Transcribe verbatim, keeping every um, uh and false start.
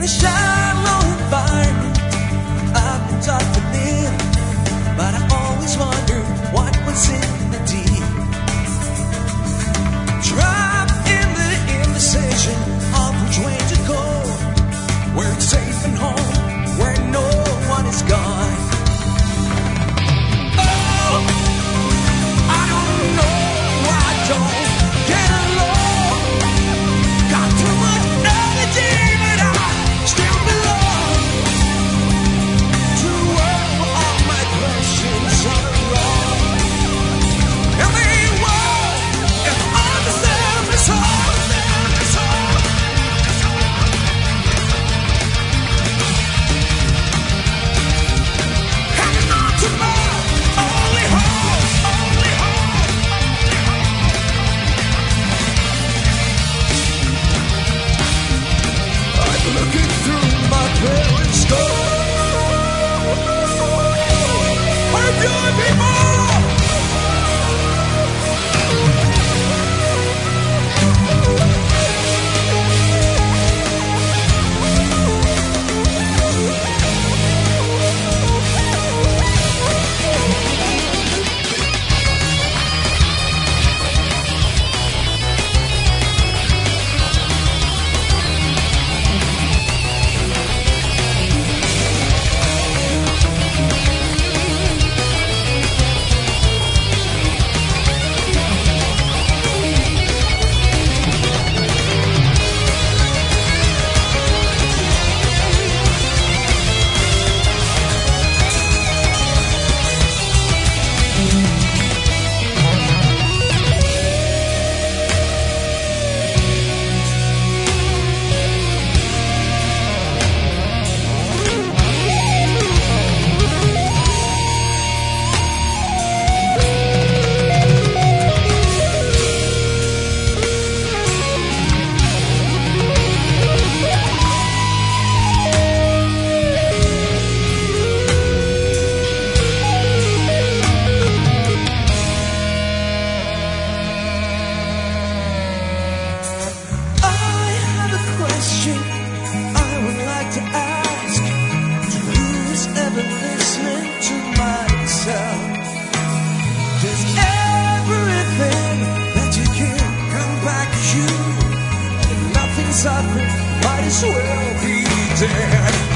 a shallow environment I've been taught to live, but I always wondered what was in the deep. Trapped in the indecision of which way to go, where it's safe and home, where no one is gone. Oh, I don't know, I don't get along. Got too much energy, but I still belong to a world where all my questions are wrong. And the world is understand me so, understand me so. Hanging on to my only hope, only hope, only hope. I'm looking through my periscope. Where do people? Might as well be dead.